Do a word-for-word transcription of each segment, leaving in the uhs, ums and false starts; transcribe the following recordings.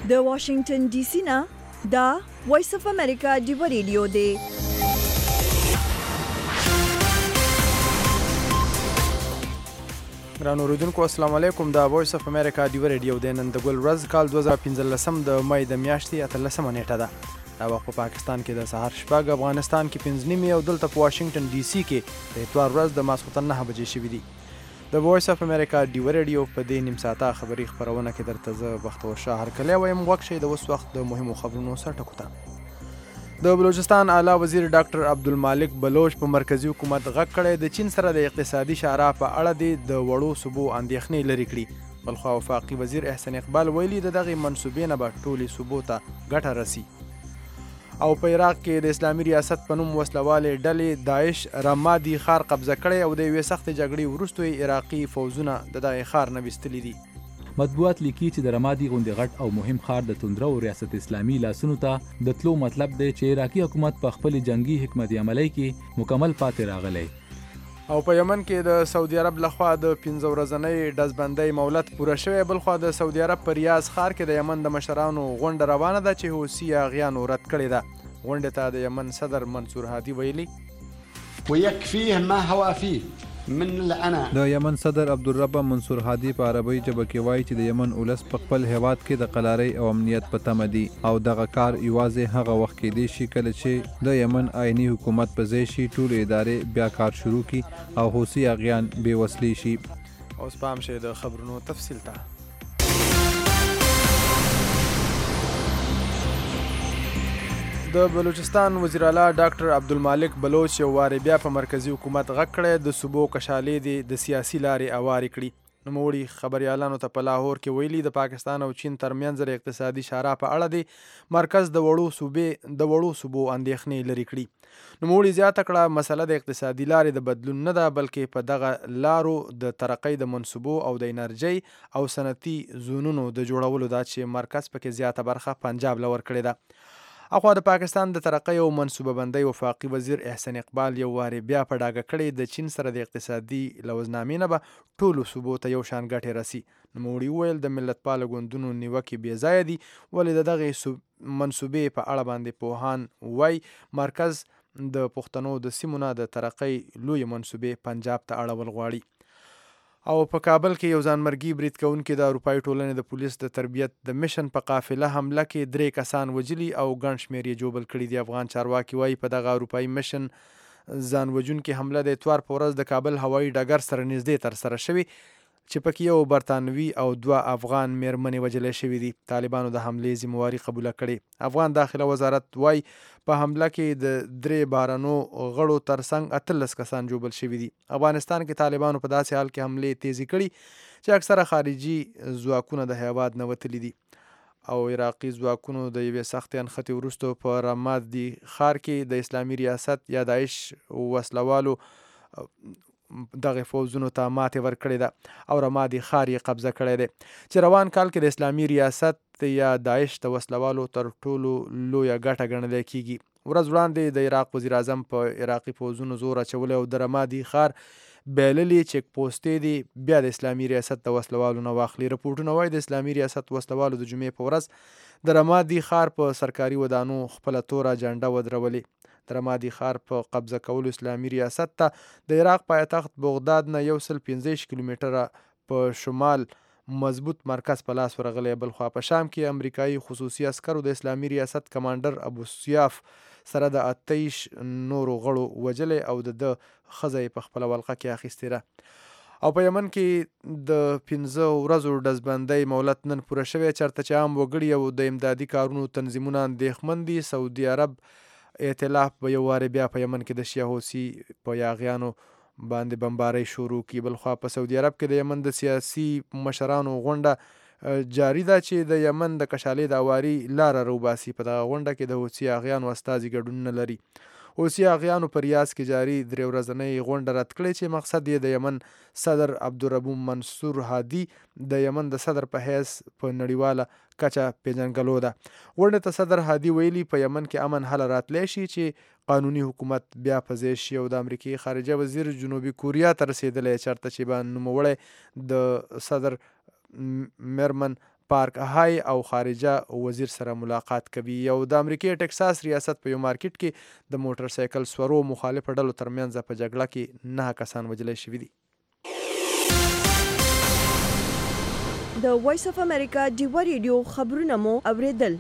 د واشنگټن ډي سي نه دا وایس اف امریکا ډیو ریډیو دی. ګرانو اوریدونکو السلام علیکم. دا وایس اف امریکا ډیو ریډیو دی. نن د ګل ورځ کال دوه زره پنځلسم د مای د میاشتې اتلسمه نیټه ده. دا وخت په پاکستان کې د سهار شپږ، افغانستان کې پنځه نیمې او دلته په واشنګټن ډي سي کې د اتوار ورځ د ماسخوتن نهه بجې شوي دي. د وایس اف امریکا ډیو ریډیو په دې نیم ساعته خبري خپرونه کې درته زه بختور شاه هرکلی وایم. غوږ شئ د اوس وخت د مهمو خبرونو سرټکو ته. د بلوچستان اعلی وزیر ډاکټر عبدالمالک بلوچ په مرکزی حکومت غږ کړی د چین سره د اقتصادي شعراء په اړه دی د وړو صوبو اندېښنې لرې کړي. بلخوا وفاقي وزیر احسن اقبال ویلي د دغې منصوبې نه به ټولې صوبو ته ګټه رسي. او په عراق کې د اسلامي ریاست په نوم وسلوالې ډلې داعش رمادي ښار قبضه کړی او د یوې سختې جګړې وروسته یې عراقي فوځونه د دغې ښار نه ویستلي دي. مطبوعات لیکي چې د رمادي غوندې غټ او مهم ښار د توندره او ریاست اسلامي لاسونو ته د تلو مطلب دی چې عراقي حکومت په خپل جنگي حکمت عملۍ کې مکمل پاتې راغلی. او په یمن کې د سعودي عرب لخوا د پنځه ورځنۍ ډزبندۍ مهلت پوره شوی. بلخوا د سعودي عرب په ریاض ښار کې د یمن د مشرانو غونډه روانه ده چې حوثي اغیانو رد کړې ده. غونډې ته د یمن صدر منصور هادي ویلي ويكفيه ما هو فيه من العناء. د یمن صدر عبدالرب منصور هادي په عربی ژبه کې وایي چې د یمن ولس په خپل هیواد کې د قلارۍ او امنیت په تمه دي او دغه کار یوازې هغه وخت کېدی شي کله چې د یمن آئیني حکومت په ځای شي، ټولې ادارې بیا کار شروع کړي او حوثي اغیان بې وسلې شي. اوس پام شئ د خبرونو تفصیل ته. د بلوچستان وزیر اعلی ډاکټر عبدالمالک بلوچ یو وارې بیا په مرکزی حکومت غږ کړی د صوبو کشالې دي د سیاسي لارې اوارې کړي. نوموړي خبریالانو ته په لاهور کې ویلي د پاکستان او چین ترمنځ د اقتصادي شعراء په اړه دی مرکز د وړو صوبې د وړو صوبو اندېښنې لرې کړي. نوموړي زیاته کړه مسله د اقتصادي لارې د بدلون نه ده بلکې په دغه لارو د ترقۍ د منصوبو او د انرژۍ او صنعتي زونونو د جوړولو ده چې مرکز پکې زیاته برخه پنجاب له ورکړې ده. اخوا د پاکستان د ترقۍ او منصوبه بندۍ وفاقي وزیر احسن اقبال یو وارې بیا په ډاګه کړی د چین سره د اقتصادي لوزنامې نه به ټولو صوبو ته یو شان ګټې رسي. نوموړي وویل د ملتپاله ګوندونو نیوکې بې ځایه دي ولې د دغې منصوبې په اړه باندې پوهان وایي مرکز د پښتنو د سیمو نه د ترقۍ لویې منصوبې پنجاب ته اړول غواړي. او په کابل کې یو ځانمرګي برید کوونکي د اروپایي ټولنې د پولیس د تربیت د میشن په قافله حمله کې درې کسان وجلي او ګڼ شمېر یې جوبل کړي دي. افغان چارواکي وایي په دغه اروپایي میشن ځان وژونکې حمله د اتوار په ورځ د کابل هوایي ډګر سره نږدې ترسره شوې چې پکې یو برطانوي او دوه افغان میرمنې وژلې شوي دي. طالبانو د حملې ذمهواري قبوله کړې. افغان داخله وزارت وایي په حمله کې د درې بارنو غړو ترڅنګ اتلس کسان جوبل شوي دي. افغانستان کې طالبانو په داسې حال کې حملې تیزی کړي چې اکثره خارجي ځواکونه د هیواد نه وتلي دي. او عراقي ځواکونو د یوې سختې انخطې وروسته په رمادي ښار کې د اسلامي ریاست یا داعش وسلوالو دغه فوځونو ته ماتې ورکړې ده او رمادي ښار یې قبضه کړی دی چې روان کال کې د اسلامي ریاست یا داعش د وسلوالو تر ټولو لویه ګټه ګڼلی کیږي. ورځ وړاندې د عراق وزیر اعظم په عراقي فوځونو زور اچولی او د رمادي ښار بیللي چیک پوسټې دي بیا د اسلامي ریاست د وسلوالو نه واخلي. رپورټونه وایي د اسلامي ریاست وسلوالو د جمعې په ورځ د رمادي ښار په سرکاري ودانو خپله توره جنډه ودرولې. د رمادي ښار په قبضه کولو اسلامي ریاست ته د عراق پایتخت بغداد نه یو سل پنځه ویشت کیلومتره په شمال مضبوط مرکز په لاس ورغلی. بلخوا په شام کې امریکایي خصوصي عسکرو د اسلامي ریاست کمانډر ابو سیاف سره د اتهیش نورو غړو وجلی او د ده ښځه یې په خپله ولقه کې اخیستې ده. او په یمن کې د پنځه ورځو ډزبندۍ مهلت نن پوره شوی چېرته چې عام وګړي او د امدادي کارونو تنظیمونه اندېښمن دي. سعودي عرب ائتلاف به یو وارې بیا په یمن کې د شیعه حوثي په یاغیانو باندې بمبارۍ شروع کړي. بلخوا په سعودي عرب کې د یمن د سیاسي مشرانو غونډه جاري ده چې د یمن د کشالې د اواري لاره روباسي. په دغه غونډه کې د حوثي یاغیانو استازي ګډون نه لري. حوثي یاغیانو په ریاض کې جاري درې ورځنۍ غونډه رد کړې چې مقصد یې د یمن صدر عبدالرب منصور هادي د یمن د صدر په حیث په نړیواله کچه پیژنګلو ده. غونډې ته صدر هادي ویلي په یمن کې امن حل راتلی شي چې قانوني حکومت بیا په ځای شي. او د امریکې خارجه وزیر جنوبي کوریا ته رسېدلی چېرته چې به نوموړی د صدر میرمن پارک های او خارجه وزیر سره ملاقات کوي. او د امریکای ټکساس ریاست په یو مارکیټ کې د موټر سایکل سورو مخالف ډلو ترمنځ په جګړه کې نه کسان وژل شوي دي. د وایس اف امریکا ډیوا ریډیو خبرونه مو اوریدل.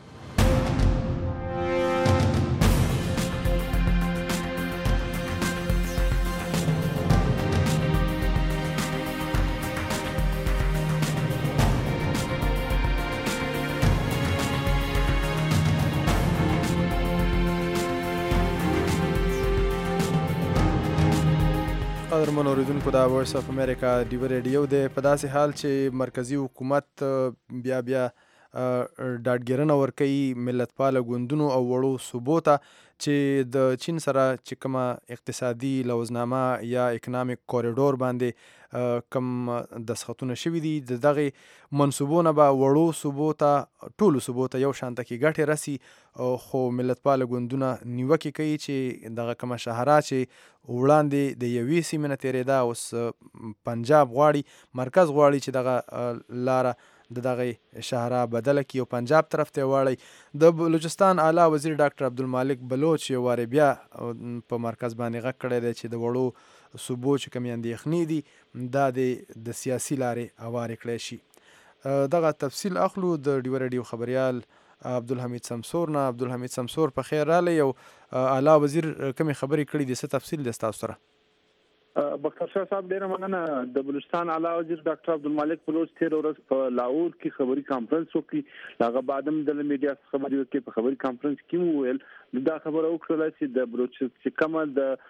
قدرمن اوریدونکو د وایس اف امریکا ډیوا ریډیو دی. په داسې حال چې مرکزی حکومت بیا بیا ډاډګیرنه ورکوي ملتپاله ګوندونو او وړو صوبو ته چې د چین سره چې کومه اقتصادي لوزنامه یا اکنامیک کوریډور باندې کوم دسخطونه شوي دي د دغې منصوبو نه به وړو صوبو ته ټولو صوبو ته یو شانته کې ګټې رسي، خو ملتپاله ګوندونه نیوکې کوي چې دغه کومه شهره چې وړاندې د یوې سیمې نه تېرېده اوس پنجاب غواړي، مرکز غواړي چې دغه لاره د دغه شهره بدله کړي او پنجاب طرف ته واړوي. د بلوچستان اعلی وزیر ډاکټر عبدالمالک بلوچ یو وارې بیا په مرکز باندې غږ کړی دی چې د وړو صوبو چې کومې اندېښنې دي دا د سیاسي لارې هوارې کړی شي. دغه تفصیل اخلو د ډیوا ریډیو خبریال عبدالحمید سمسور نه. عبدالحمید سمسور په خیر راغلی. یو اعلی وزیر کومې خبرې کړي دي، څه تفصیل دی ستاسو سره؟ بختر شاه صاحب ډیره مننه. د بلوچستان اعلی وزیر ډاکټر عبدالمالک بلوچ تیر ورځ په لاهور کې خبري کانفرنس وکړي. هغه بعد هم د میډیا خبري وکړي. په خبري کانفرنس کې وویل دا خبره وکړه چې د بلوچ چې کومه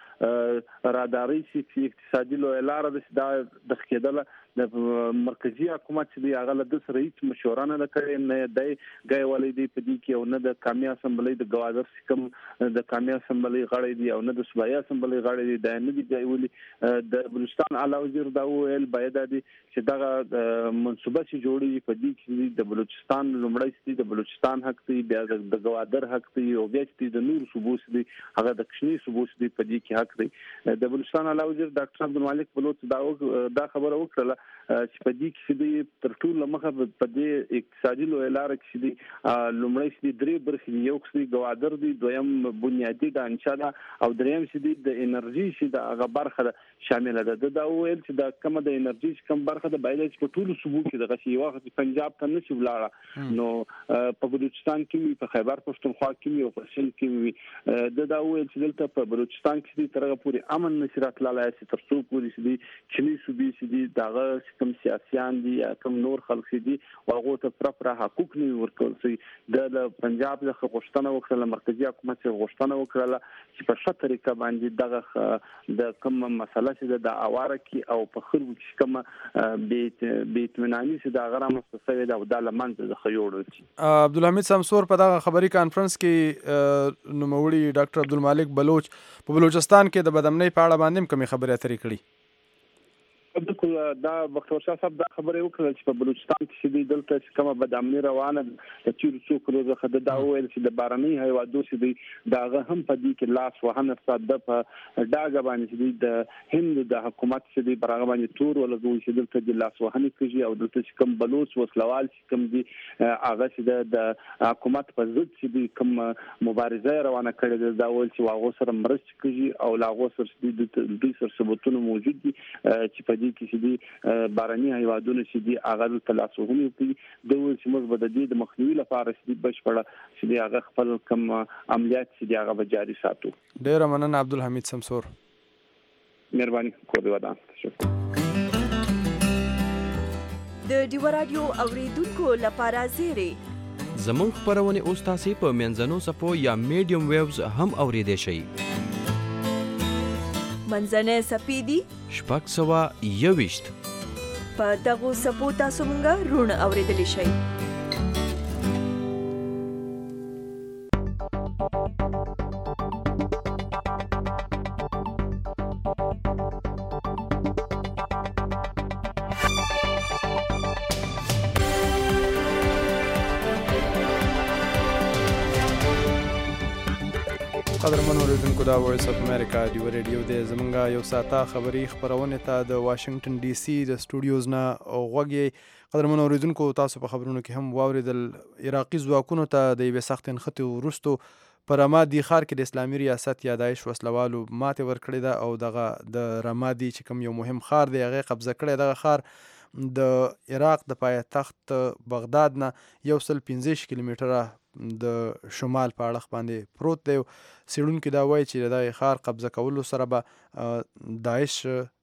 د راداري سي اقتصادي لوی لار د د خېدل د مرکزی حکومت چې دی هغه د سره هیڅ مشوره نه کړې، نه د غي ولې دی په دې کې او نه د قومي اسمبلی د گوادر سکم د قومي اسمبلی غړي دي او نه د صوبایي اسمبلی غړي دي. دا نه دی ویلي د بلوچستان اعلی وزیر دا ویل باید دی چې دغه منصوبه چې جوړي په دې کې د بلوچستان لومړی ستي د بلوچستان حق دی، بیا د گوادر حق دی او بیا چې د نور صوبو دي هغه د کشمیر صوبو دي په دې کې حق دی. د بلوچستان اعلی وزیر ډاکټر عبدالمالک بلوچ دا دا خبره وکړه چې په دې کې د تر ټولو مخه په دې اقتصادي لوی لار کې دي لومړی چې درې برخې یو کې گوادر دي، دویم بنیادی ډانچه ده او دریم چې د انرژي چې د هغه برخه شامل ده. دا ویل چې د کومه د انرژي کوم برخه د باید چې په ټولو صوبو کې د غشي وخت پنجاب ته نشي ولاړه، نو په بلوچستان کې په خیبر پښتونخوا کې او په سند کې د دا ویل چې دلته په بلوچستان کې ترغه پوری امن نشرات لاله چې تر څو پوری چې چلی صوبې چې دغه کوم سیاسيان دي یا کوم نور خلک دي هغه ته پرپر حقوق نه ورکول شي. د پنجاب د غوښتنه وکړه مرکزی حکومت غوښتنه وکړه چې په ښه طریقه باندې دغه د کوم مسله چې د اواره کې او په خرګو کې کوم بیت بیتمنانی چې د غره مستسوي د لمنځ د خيوړل شي. عبدالحمید سمسور په دغه خبري کانفرنس کې نوموړي ډاکټر عبدالمالک بلوچ په بلوچستان کې د بدامنۍ په اړه باندې کومې خبرې اترې کړې؟ بالکل دا بختور شاه صاحب دا خبره وکړه چې په بلوچستان کې د دلته چې کومه بدامنۍ روانه د چیر څوک روزه د دا ویل چې د بارنۍ هیوادو چې دی داغه هم په دې کې لاس وهنه ساده په داګه باندې چې د هند د حکومت چې دی برغه باندې تور ولګوي چې دلته د لاس وهنه کوي او دلته چې کوم بلوچ وسلوال چې کوم دی هغه چې د حکومت په ضد چې دی کوم مبارزه روانه کړې دا ویل چې واغو سره مرسته کوي او لاغو سره د دوی سره ثبوتونه موجود دي چې په دې کې چې دي بارني هیوادونه چې دي هغه تلاسوهونه کوي د چې موږ به د دې د مخنیوي لپاره چې بشپړه چې دی هغه خپل کوم عملیات چې دی هغه جاري ساتو. ډیر مننه عبدالحمید سمسور. مهرباني کوي ودان. شکر. د ډیوا رادیو اوریدونکو لپاره زیری زمون خبرونه اوس تاسو په منځنو صفو یا میډیم ویوز هم اوریدئ شئ. منځنۍ صفې دي شپږ سوه یوویشت. په دغو صفو تاسو مونږ روڼ اوریدلی شئ. قدرمن اوریدونکو دا وایس اف امریکا دی ریډیو دی زمونږه یو ساته خبری خبرونه ته د واشنگټن ډي سي د سټوډیوز نه غوږی قدرمن اوریدونکو تاسو په خبرونو کې هم واوریدل عراقي ځواکونو ته د یوې سخت نښتې وروستو په رمادي ښار کې د اسلامي ریاست یا داعش وسلوالو ماتې ورکړې ده او دغه د رمادي چې کوم یو مهم ښار دی هغې قبضه کړی. دغه ښار د عراق د پایتخت بغداد نه یو سل پنځه کیلومتره د شمال په اړخ باندې پروت دی. څېړونکي دا وایي چې د دغه ښار قبضه کولو سره به داعش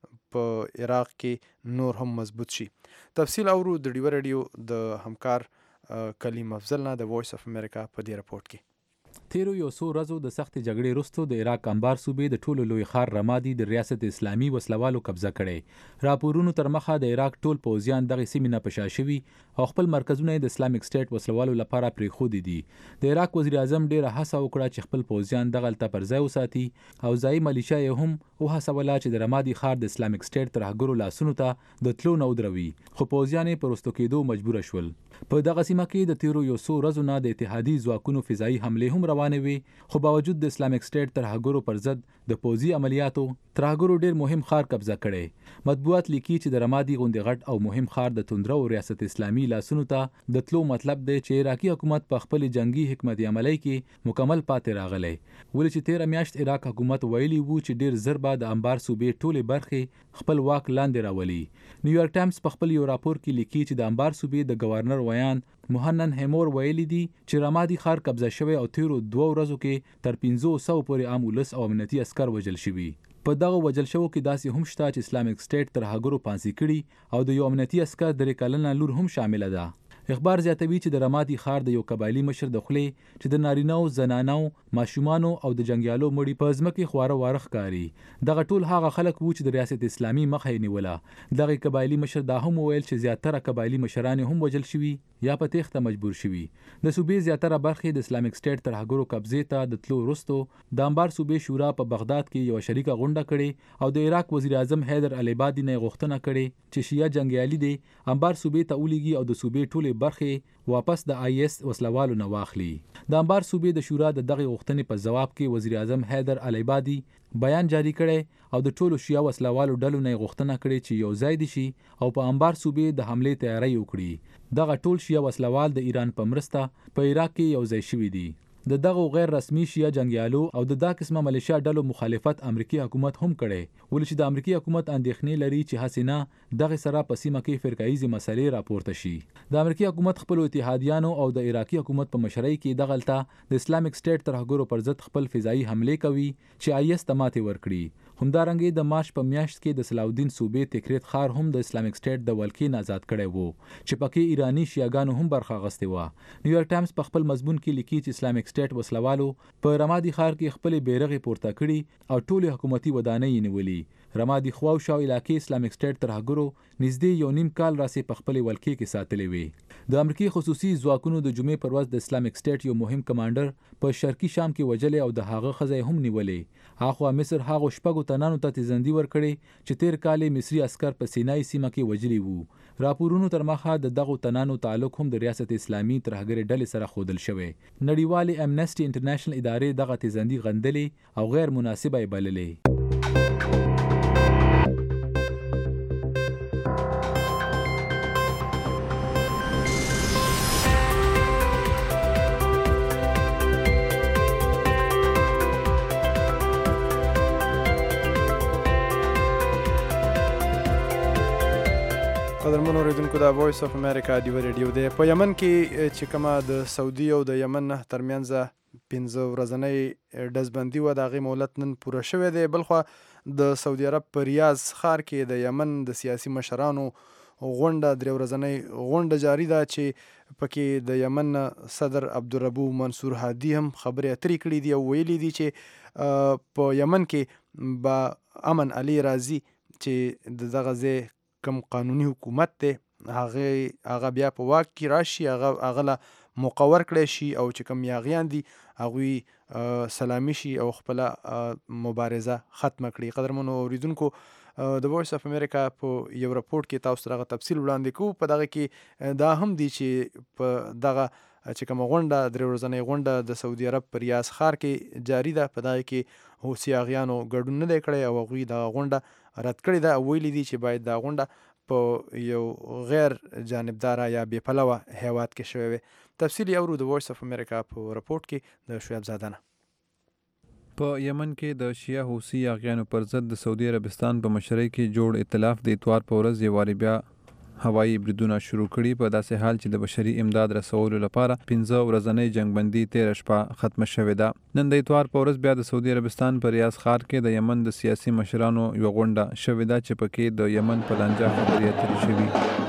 په عراق کې نور هم مضبوط شي. تفصیل اورو د ډیوه ریډیو د همکار کلیم افضل نه د وایس اف امریکا په دې رپورټ کې. تیرو یو څو ورځو د سختې جګړې وروسته د عراق انبار صوبې د ټولو لوی ښار رمادي د ریاست اسلامي وسلوالو قبضه کړی. راپورونو تر مخه د عراق ټول پوځیان دغه سیمې نه په شا شوي او خپل مرکزونه د اسلامیک سټیټ وسلوالو لپاره پرېښودي دي. د عراق وزیر اعظم ډیره هڅه وکړه چې خپل پوځیان دغلته پر ځای وساتي او ځایي ملیشه یې هم وهڅوله چې د رمادي ښار د اسلامیک سټیټ ترهګرو لاسونو ته د تلو نه ودروي، خو پوځیان یې په وروستو کېدو مجبوره شول. په دغه سیمه کې د تیرو یو څو ورځو نه د اتحادي ځواکونو فضایي حملې هم روانې وي، خو باوجود د اسلامیک سټیټ ترهګرو پر ضد د پوځي عملیاتو ترهګرو ډیر مهم ښار قبضه کړی. مطبوعات لیکي چې د رمادي غوندې غټ او مهم ښار د توندرو ریاست اسلامي لاسونو ته د تلو مطلب دی چې عراقي حکومت په خپل جنگي حکمت عملی کې مکمل پاتې راغلی. ولې چې تیره میاشت عراق حکومت ویلي وو چې ډیر زر به د انبار صوبې ټولې برخې خپل واک لاندې راولي. نیویارک ټایمز په خپل یو راپور کې لیکي چې د انبار صوبې د گورنر ویان محنن هیمور ویلي دي چې رمادي ښار قبضه شوی او تیرو دوه ورځو کې تر پنځو سوو پورې عام ولس او امنیتي عسکر وژل شوي. په دغه وژل شوو کې داسې هم شته چې اسلامیک سټیټ ترهګرو پانسي کړي او د یو امنیتي عسکر درې کلنه لور هم شامله ده. اخبار زیاتوي چې د رمادي ښار د یو قبایلي مشر د خولې چې د نارینهو، زنانو، ماشومانو او د جنګیالو مړي په ځمکې خواره واره ښکاري. دغه ټول هغه خلک وو چې د ریاست اسلامي مخه یې نیوله. دغه قبایلي مشر دا هم وویل چې زیاتره قبایلي مشران هم وژل شوي یا په تیښته مجبور شوي. د صوبې زیاتره برخې د اسلامیک سټیټ ترهګرو قبضې ته د تلو وروستو د انبار صوبې شورا په بغداد کې یوه شریکه غونډه کړې او د عراق وزیر اعظم حیدر العبادي نه یې غوښتنه کړې چې شیعه جنګیالي دی انبار صوبې ته ولیږي او د صوبې ټولې برخې واپس د آی ایس وسلوالو نه واخلي. د انبار صوبې د شورا د دغه غوښتنې په جواب کې وزیر اعظم حیدر العبادي بیان جاری کړی او د ټولو شیعه وسلوالو ډلو نه غوښتنه کړې چې یو ځای دي شي او په انبار صوبې د حملې تیاری وکړي. دغه ټول شیعه وسلوال د ایران په مرسته په عراق کې یو ځای شوي دي. د دغه غیر رسمي شیعه جنگیالو او د دا قسمه ملیشیا ډلو مخالفت امریکایي حکومت هم کړي، ولې چې د امریکایي حکومت اندېښنې لري چې حسینه دغه سره په سیمه کې فرقایي مسلې راپورته شي. د امریکایي حکومت خپل اتحادیانو او د عراقي حکومت په مشرۍ کې دغلته د اسلامیک سټیټ ترهګرو پر ضد خپل فضایي حملې کوي چې آی ایس ته ماتې ورکړي. همدارنګه د مارچ په میاشت کې د صلاح الدین صوبې تکریت ښار هم د اسلامیک سټیټ د ولکې نه آزاد کړی وو چې پکې ایرانی شیعاګانو هم برخه اخیستې وه. نیویارک ټایمز په خپل مضمون کې لیکي چې اسلامیک سټیټ وسلوالو په رمادي ښار کې خپل بیرغې پورته کړي او ټول حکومتي ودانۍ یې نیولي. رمادي خواوشا علاقې اسلامیک سټیټ ترهګرو نږدې یو نیم کال راسې په خپل ولکې کې ساتلې وي. د امریکای خصوصي ځواکونو د جمعې پر ورځ د اسلامیک سټیټ یو مهم کمانډر په شرقي شام کې وژلې او د هغه ښځه هم نیولې. اخوا مصر هغه شپږو تنانو ته تیزندي ورکړې چې تیر کال مصري عسکر په سینای سیمه کې وژلي وو. راپورونو تر مخه د دغو تنانو تعلق هم د ریاست اسلامي ترهګرې ډلې سره ښودل شوی. نړیوالې امنسټي انټرنیشنل ادارې دغه تیزندي غندلې او غیر مناسبه یې بللې. قدرمن اوریدونکو د وایس اف امریکا دی ریډیو دی. په یمن کې چې کومه د سعودي او د یمن ترمنځ پنځه ورځنۍ ډزبندي وه د هغې مهلت نن پوره شوی دی. بلخوا د سعودي عرب په ریاض ښار کې د یمن د سیاسي مشرانو غونډه درې ورځنۍ غونډه جاري ده چې پکې د یمن صدر عبدالربو منصور هادي هم خبرې اترې کړي دي او ویلي دي چې په یمن کې به امن علي راځي چې د دغه ځای کوم قانوني حکومت دی هغه هغه بیا په واک کې راشي، هغه هغه له مقور کړی شي او چې کوم یاغیان دي هغوی سلامي شي او خپله مبارزه ختمه کړي. قدرمنو اوریدونکو د وایس اف امریکا په یو رپورټ کې تاسو ته هغه تفصیل وړاندې کوو. په دغه کې دا هم دی چې په دغه چې کومه غونډه درې ورځنۍ غونډه د سعودي عرب په ریاض ښار کې جاري ده، په دغه کې حوثي اغیانو ګډون نه دی کړی او هغوی دغه غونډه رد کړې ده او ویلي دي چې باید دا غونډه په یو غیر جانبداره یا بې پلوه هیواد کې شوې وي. تفصیل یې اورو د وایس اف امریکا په رپورټ کې د شعیب زاده نه. په یمن کې د شیعه حوثي اغیانو پر ضد د سعودي عربستان په مشرۍ کې جوړ ائتلاف د اتوار په ورځ یې وارې بیا هوایي بریدونه شروع کړي، په داسې حال چې د بشري امداد رسولو لپاره پنځه ورځنۍ جنګبندي تېره شپه ختمه شوې ده. نن د اتوار په ورځ بیا د سعودي عربستان په ریاض ښار کې د یمن د سیاسي مشرانو یوه غونډه شوې ده چې پکې د یمن په لانجه خبرې اترې شوي.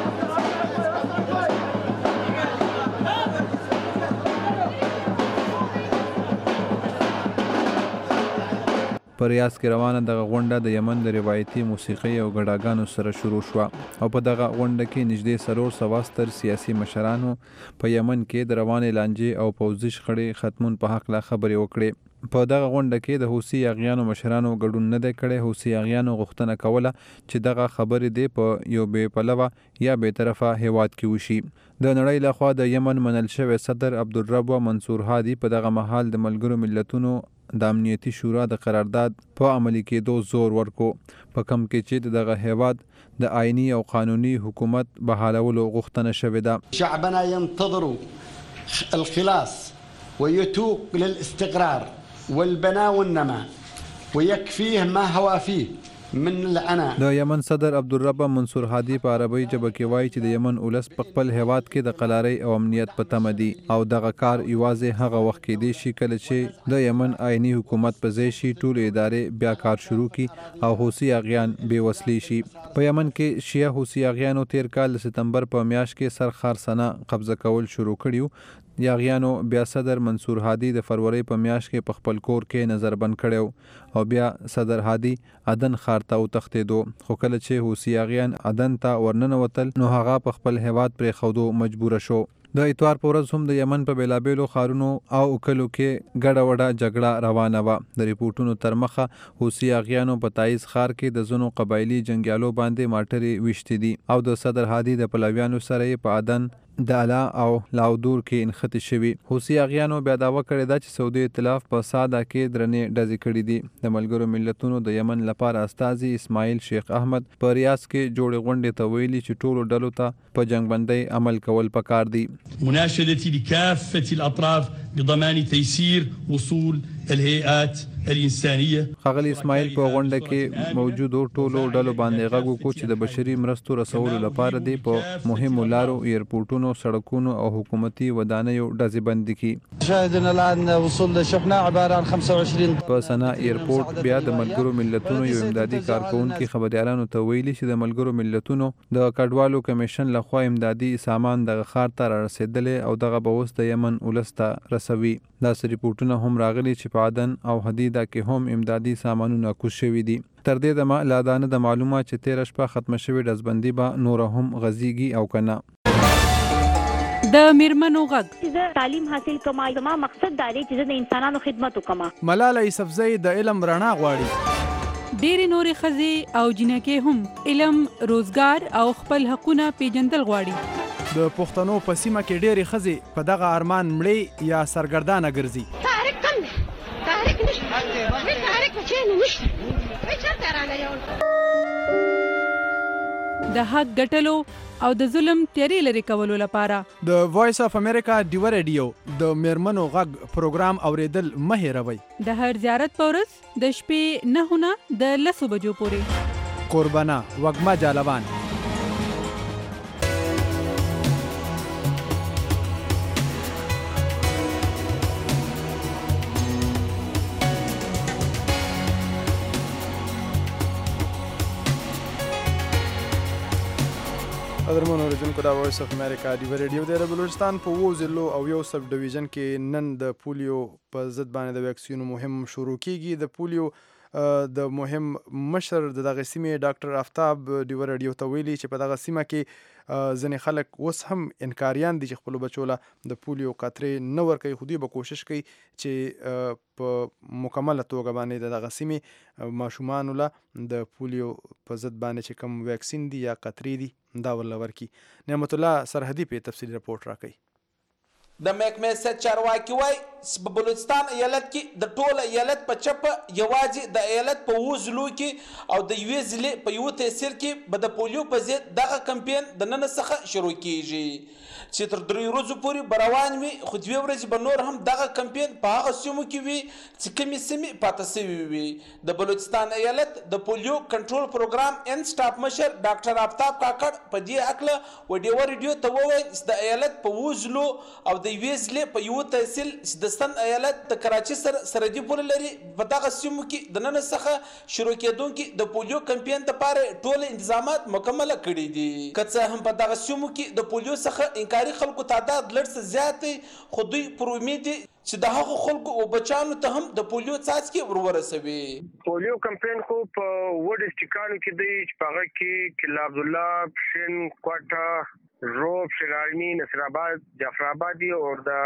په ریاض کې روانه دغه غونډه د یمن د روایتي موسیقۍ او ګډاګانو سره شروع شوه او په دغه غونډه کې نږدې څلور سوه ستر سیاسي مشرانو په یمن کې د روانې لانجې او پوځي شخړې ختمون په هکله خبرې وکړې. په دغه غونډه کې د حوثي اغیانو مشرانو ګډون نه دی کړی. حوثي اغیانو غوښتنه کوله چې دغه خبرې دی په یو بې پلوه یا بې طرفه هیواد کې وشي. د نړۍ لخوا د یمن منل شوی صدر عبدالرب منصور هادي په دغه مهال د ملګرو ملتونو د امنیتي شورا د قرارداد په عملي کېدو زور ورکو، په کم کې چې دغه هیواد د آئینی او قانوني حکومت بحالولو غوښتنه شوې ده. شعبنا ينتظر الخلاص ويتوق للاستقرار والبناء والنماء ويكفيه ما هو فيه من العناء. د یمن صدر عبدالرب منصور هادي په عربی ژبه کې وایي چې د یمن ولس په خپل هیواد کې د قلارۍ او امنیت په تمه دي او دغه کار یوازې هغه وخت کېدی شي کله چې د یمن آئینی حکومت په ځای شي، ټولې ادارې بیا کار شروع کړي او حوثي اغیان بې وسلې شي. په یمن کې شیعه حوثي اغیانو تیر کال د ستمبر په میاشت کې سر خارسنه قبضه کول شروع کړي. یاغیانو بیا صدر منصور هادي د فروری په میاشت کې په خپل کور کې نظربند کړی او بیا صدر هادي عدن ښار ته وتښتېدو، خو کله چې حوثي اغیان عدن ته ورننوتل نو هغه په خپل هیواد پرېښودو مجبوره شو. د اتوار په ورځ هم د یمن په بیلابیلو ښارونو او کلو کې ګډه وډه جګړه روانه وه. د ریپورټونو تر مخه حوثي اغیانو په تایز ښار کې د ځینو قبایلي جنګیالو باندې ماټرې ویشتې دي او د صدر هادي د پلویانو سره یې په عدن د الا او لاودور کې انختی شوي. حوثي اغیانو بیا دعوه کړې ده چې سعودي ائتلاف په ساده کې درنې ډزې کړي دي. د ملګرو ملتونو د یمن لپاره استازي اسماعیل شیخ احمد په ریاض کې جوړې غونډې ته ویلي چې ټولو ډلو ته په جنګبندۍ عمل کول پکار دي. مناشدتي لكافة الأطراف بضمان تيسير وصول الهيئات الانسانيه. ښاغلي اسماعیل په غونډه کې موجودو ټولو ډلو باندې غږ وکړو چې د بشري مرستو رسولو لپاره دی په مهمو لارو، ایرپورټونو، سړکونو او حکومتي ودانیو ډزې بندي کړي. شاهدنا الان وصول لشحنه عباره عن خمسة وعشرين. په سنا ایرپورټ بیا د ملګرو ملتونو یو امدادي کارکونکي خبريالانو ته ویلي چې د ملګرو ملتونو د کډوالو کمیشن لخوا امدادي سامان دغه ښار ته رارسېدلی او دغه به اوس د یمن ولس ته رسوي. داسې ریپورټونه هم راغلي چې په عدن او حدیده کې هم امدادي سامانونه کوز شوي دي. تر دې دمه لا دا نه د معلومه چې تېره شپه ختمه شوې ډزبندي به نوره هم غځېږي او که نه. د میرمنو غږ زه تعلیم حاصل کوم، زما مقصد دا دی چې زه د انسانانو خدمت وکم. ملاله یوسفزۍ د علم رڼا غواړي. ډېرې نورې ښځې او جنکې هم علم، روزګار او خپل حقونه پیژندل غواړي. د پښتنو په سیمه کې ډېرې ښځې په دغه ارمان مړې یا سرګردانه ګرځي. تحریک کم دی، تحریک نشته، هیڅ تحریک په چین نشته، هیڅ چېرته رانه یو. د حق ګټلو او د ظلم تیارې لرې کولو لپاره د وایس اف امریکا ډیو ریډیو د میرمنو غږ پروګرام اوریدل مه هېروئ. د هر زیارت په ورځ د شپې نهو نه د لسو بجو پورې. قربانه وږمه جالبان. قدرمنو اوریدونکو دا وایس اف امریکا ډیو ریډیو دی. د بلوچستان په اوو ضلعو او یو سب ډویژن کې نن د پولیو په ضد باندې د ویکسینو مهم شروع کیږي. د پولیو د مهم مشر د دغه سیمې ډاکټر آفتاب ډیو ریډیو ته ویلي چې په دغه سیمه کې ځینې خلک اوس هم انکاریان دي چې خپلو بچو له د پولیو قطرې نه ورکوي، خو دوی به کوشش کوي چې په مکمله توګه باندې د دغه سیمې ماشومانو له د پولیو په ضد باندې چې کوم ویکسین دي یا قطرې دي دا ورله ورکړي. نعمت الله سرحدي په تفصیلي رپورټ راکوي. د محکمې سیاست چارواکي وایي چې په بلوچستان ایالت کې د ټول ایالت په چپه یوازې د ایالت په اووه ضلعو کې او د یوې ضلع په یوه تحصیل کې به د پولیو په ضد دغه کمپین د نن څخه شروع کیږي چې تر درې ورځو پورې به روان وي، خو دوې ورځې به نور هم دغه کمپین په هغه سیمو کې وي چې کومې سیمې پاته سوي وي. د بلوچستان ایالت د پولیو کنټرول پروګرام ان سټاف مشر ډاکټر آفتاب کاکړ په دې هکله و ډیوه ریډیو ته وویل چې د ایالت په اووه ضلعو او د یوې ضلع په یوه تحصیل چې د ستن ایالت د کراچۍ سره سرحدي پوله لري په دغه سیمو کې د نن څخه شروع کېدونکي د پولیو کمپین دپاره ټول انتظامات مکمله کړي دي. که څه هم په دغه سیمو کې د پولیو څخه انکاري خلکو تعداد لږ څه زیات دی، خو دوی پر امید دي چې د هغو خلکو او بچیانو ته هم د پولیو څاڅکي ور ورسوي. پولیو کمپین خو په اووه ډسټرکټانو کې دی چې په هغه کې قلعه عبدالله، پښین، کوټه، روب، شغالني، نصرآباد، جعفرآباد او د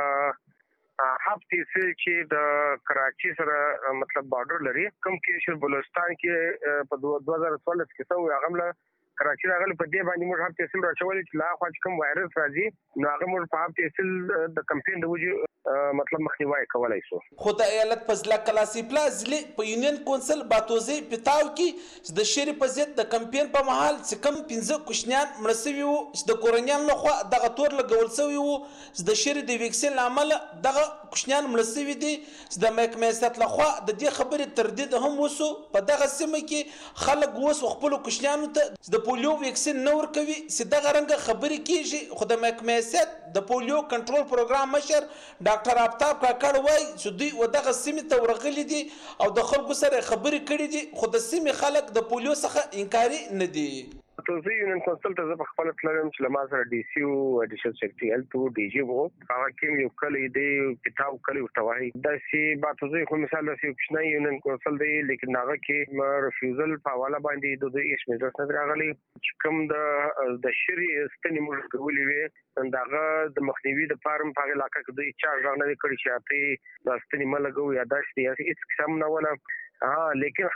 هفت تحصیل چې د کراچۍ سره مطلب بارډر لري، کوم کې چې بلوچستان کې په دوه هزار څوارلس کې سوی هغه هم کراچۍ راغلی. په دې باندې موږ هفت تحصیل راچولې چې لا خوا چې کوم وایرس راځي نو هغه موږ په هفت تحصیل د کمپین د وجې مطلب مخنیوی کولی شو. خو د ایالت په ضلع کلاسي پلا ضلع په یونین کونسل باتوزي پیتاو کې چې د شری په ضد د کمپین په مهال چې کوم پنځه کوچنیان مړه سوي وو چې د کورنیانو لخوا دغه تور لګول سوي وو چې د شری د ویکسین له امله دغه کوچنیان مړه سوي دي چې د محکمې سیاست لخوا د دې خبرې تردید هم وسو. په دغه سیمه کې خلک اوس خپلو کوچنیانو ته د پولیو ویکسین نه ورکوي چې دغه رنګه خبرې کیږي. خو د محکمې سیاست د پولیو کنټرول پروګرام مشر ډاکټر آفتاب کاکړ وایي چې دوی و دغه سیمې ته ورغلي دي او د خلکو سره خبرې کړي دي، خو د سیمې خلک د پولیو څخه انکاري نه دي. توزي یونین کونسل ته زه په خپل تلم چې له ما سره ډي سي او اډیشنل سیکرټري هیلث او ډي جي وو، هغه کې یو کلی دی کتاب کلی ورته وایي داسې باتوزي خو مثال داسې کوچنی یونین کونسل دی، لیکن هغه کې رفیوزل په حواله باندې د دوی ایس میجرس نه راغلی چې کوم د د شری ستنې موږ کولې وي دغه د مخنیوي د فارم په علاقه کې دوی چارج راغلی کړي چې اته د ستنې ملګو یا داسې یا هیڅ قسم نه ولا ها، لیکن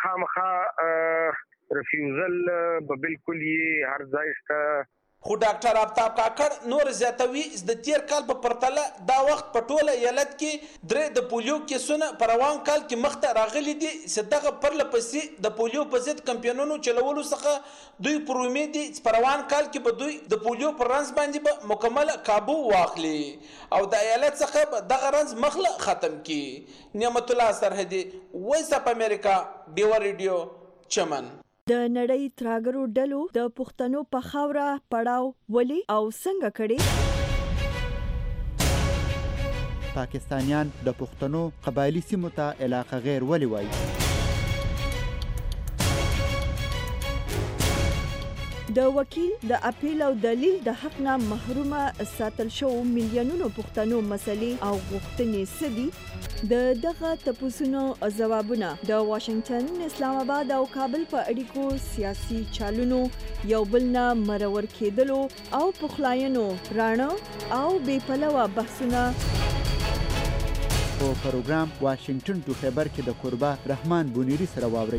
خامخا رفیوزل به بالکل یې هر ځای شته. خو ډاکټر آفتاب کاکړ نور زیاتوي چې د تیر کال په پرتله دا وخت په ټوله ایالت کې درې د پولیو کیسونه په روان کال کې مخته راغلي دي چې دغه پرله پسې د پولیو په ضد کمپینونو چلولو څخه دوی پر امید دي چې په روان کال کې به دوی د پولیو پر رنځ باندې به مکمل کابو واخلي او د ایالت څخه به دغه رنځ مخله ختم کړي. نعمت الله سرحدي، وایس اف امریکا، ډیوه ریډیو، چمن. د نړۍ تراګرو ډلو د پښتنو په خاوره پړاو ولې او څنګه کړي؟ پاکستانیان د پښتنو قبایلی سیمو ته علاقه غیر ولې وایي؟ د وکیل د اپیل او دلیل د حق نه محرومه ساتل شو میلیونونو پښتنو مسلې او غوښتنې سدي؟ د دغه تپوسونو ځوابونه د واشنگټن، اسلام آباد او کابل په اړیکو سیاسي چالونو یو بل نه مرور کېدلو او پخلاینو رانه او بې پلوه بحثونه په پروګرام واشنگټن ټو خیبر کې د قربا رحمان بونیری سره واورئ.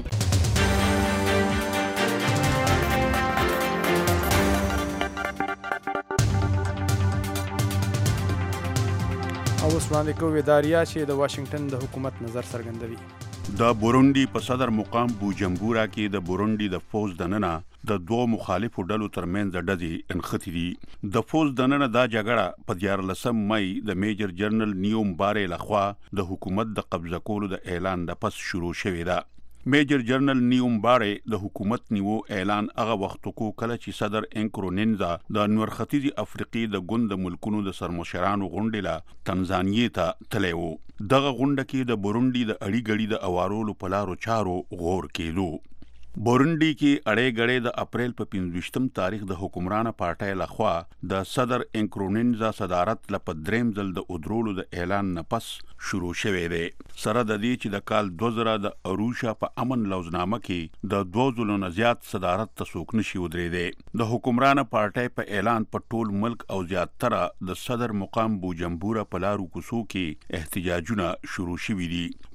او اوس وړاندې کوو اداریا چې د واشنگټن د حکومت نظر څرګندوي. د بورونډي په صدر مقام بوجمبورا کې د بورونډي د فوز دننه د دوه مخالفو ډلو ترمنځ ډزې انختی دي. د فوز دننه دا جګړه په دیارلسم مئی د میجر جنرال نیوم بارې لخوا د حکومت د قبضه کولو د اعلان د پس شروع شوې ده. میجر جنرال نیوم بارې د حکومت نیو اعلان هغه وخت کو کله چې صدر انکرونینزا د نور ختیځي افریقې د ګوند ملکونو د سرمشرانو غونډې له تنزانیې ته تللی و. دغه غونډه کې د بورونډي د اړې ګړې د اوارولو په لارو چارو غور کېدو. بورونډي کې اړې ګړې د اپریل په پنځویشتم تاریخ د حکمرانه پارټۍ لخوا د صدر انکرونینزا صدارت لپاره دریم ځل د ادرولو د اعلان نه پس شروع شوې ده. سره د دې چې د کال دوه زره د اروشا په امن لوزنامه کې د دوه ځلو نه زیات صدارت ته څوک نشي ودرېدی. د حکمرانه پارټۍ په اعلان په ټول ملک او زیاتره د صدر مقام بوجمبورا په لارو کوڅو کې احتجاجونه شروع شوي دي.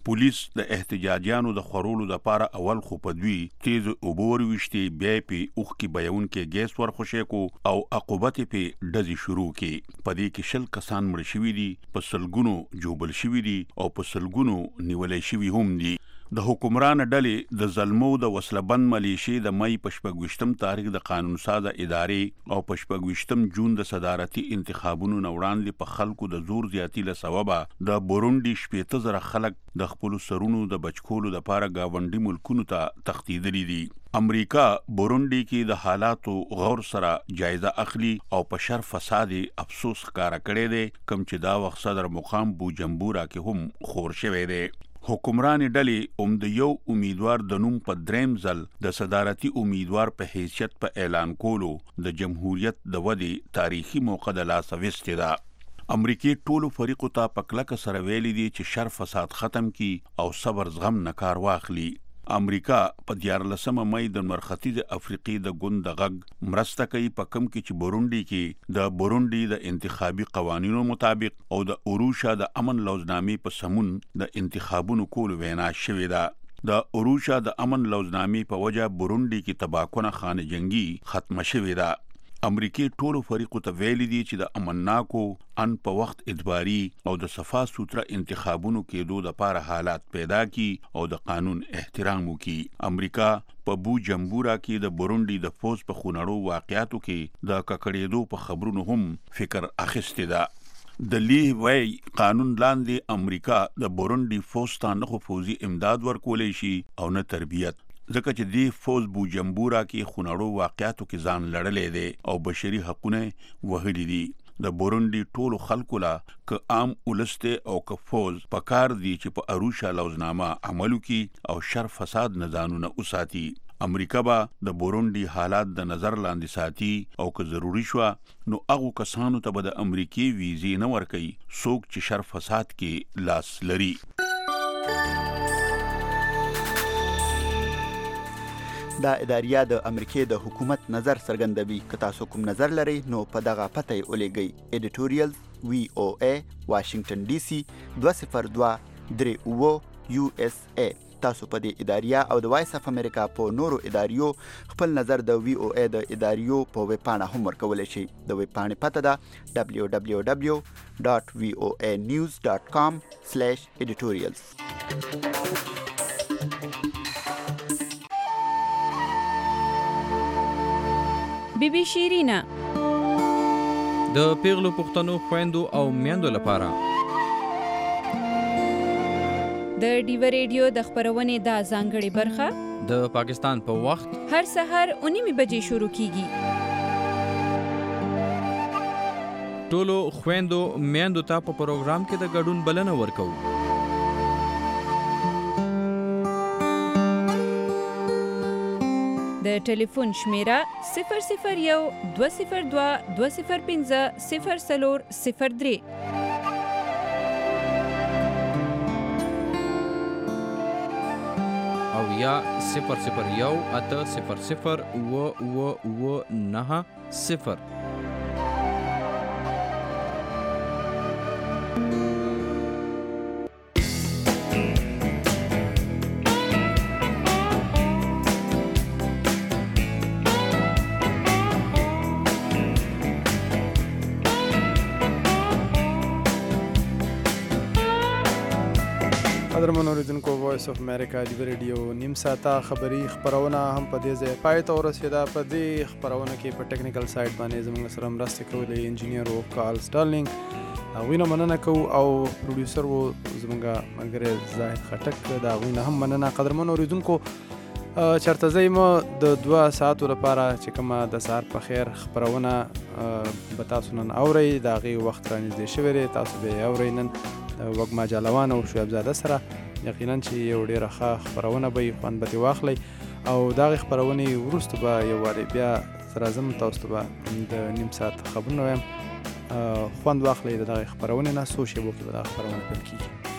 پولیس د احتجاجیانو د خورولو لپاره اول خو په دوی تیز اوبور وشتي بیا په اوخ کې بیون کې ګیس ورخوشې کو او عقوبت په ډزې شروع کې په دې کې شل کسان مړ شوي دي په سلګونو جوبل شوي دي او په سلګونو نیولې شوي هم دي د حکمران ډلې د ظلمو د وسلبند ملیشي د مې په شپږویشتم تاریخ د قانون سازه ادارې او په شپږویشتم جون د صدارتي انتخابونو نه وړاندې په خلکو د زور زیاتی له سببه د بورونډي شپېته زره خلک د خپل سرونو د بچکولو لپاره گاونډي ملکونو ته تښتیدلي دي. امریکا بورونډي کې د حالاتو غور سره جایزه اخلي او په شر فساد افسوس ښکارا کړی دی کوم چې دا وخت صدر مقام بوجمبورا کې هم خور شوی دی. حکمران ډلې هم د یو امیدوار د نوم په دریم ځل د صدارتي امیدوار په حیثیت په اعلان کولو د جمهوریت د ودی تاریخي موقع د لاس وستې ده. امریکای ټولو فریقو ته په کلکه سره ویلي دي چې شر فساد ختم کی او صبر زغم نه کار واخلي. امریکا په دیارلسمه مې د مرختیز افریقي د ګوند د غږ مرسته کوي په کم کې چې بورونډي کې د بورونډي د انتخابي قوانینو مطابق او د اوروشا د امن لوزنامې په سمون د انتخابونو کول وینا شوې ده. د اوروشا د امن لوزنامې په وجه بورونډي کې تباکونه خانه جنگي ختم شوې ده. امریکای ټولو فریقو ته ویلي دي چې د امنناکو ان په وخت اجباري او د صفا سوتره انتخابونو کېدو لپاره حالات پیدا کی او د قانون احترام وکړي. امریکا په بوجمبورا کې د بورونډي د فوز په خونړو واقعاتو کې د ککړېدو په خبرونو هم فکر اخیسته ده. د لی وای قانون لاندې امریکا د بورونډي فوز ته نه فوزي امداد ورکولې شي او نه تربیت ځکه چې دی فوز بوجمبورا کې خونړو واقعاتو کې ځان لړلې دي او بشري حقونه وهلي دي. د بورونډي ټولو خلکو لا ک عام ولسته او ک فوز پکار دي چې په اروشا لوزنامه عملو کې او شر فساد نه ځانونه وساتي. امریکا به د بورونډي حالات د نظر لاندې ساتي او که ضروری شو نو هغه کسانو ته به د امریکای ویزې نه ورکوي څوک چې شر فساد کې لاس لري. دا اداریه د امریکای د حکومت نظر څرګندوي. که تاسو کوم نظر لرئ نو په دغه پته یې ولېږئ. ایډیټوریال وی او ای واشنگټن ډي سي دوه صفر دوه درې اوه یو اس ای. تاسو په دې اداریه او د وایس اف امریکا په نورو اداریو خپل نظر د وی او ای د اداریو په ویب پاڼه هم ورکولی شئ. د ویب پاڼې پته ده دبلیو دبلیو دبلیو ډاټ وی او ای نیوز ډاټ کام سلیش ایډیټوریالز. بی بی شیرینا د پیغلو پښتنو خويندو او میندو لپاره د ډیو ریډیو د خبرونې دا ځانګړې برخه د پاکستان په وخت هر سحر اونیمه بجې شروع کیږي. ټولو خويندو میندو ته په پروګرام کې د ګډون بلنه ورکوو. د ټلیفون شمیره صفر صفر یو دوه صفر دوه دوه صفر پنځه صفر څلور صفر درې او یا صفر صفر یو اته صفر صفر اوه اوه اوه نهه صفر. قدرمن اوریدونکو وایس اف امریکا ډیو ریډیو نیم ساعته خبری خبرونه هم په دې ځای پای ته ورسېده. په دې خبرونه کې په ټیکنیکل سایډ باندې زموږ سره مرسته کولی انجینیر او کارل سټارلینګ هغوی نه مننه کوو او پروډیوسر و زموږ ملګری زاهد خټک د هغوی نه هم مننه. قدرمن اوریدونکو چېرته ځئ مو د دوه ساعتو لپاره چې کومه د سهار په خیر خپرونه به تاسو نن اورئ د هغې وخت رانږدې شوی دی. تاسو به یې اورئ نن د وږمه جالوان او شعیب زاده سره. یقینا چې یو ډېره ښه خپرونه به یې خوند به ترې واخلئ او د هغې خپرونې وروسته به یو وارې بیا زه راځم تاسو ته به د نیم ساعت خبرونه وایم. خوند واخلئ د دغې خپرونې نه. څو شېبو کې به دغه خپرونه پیل کېږي.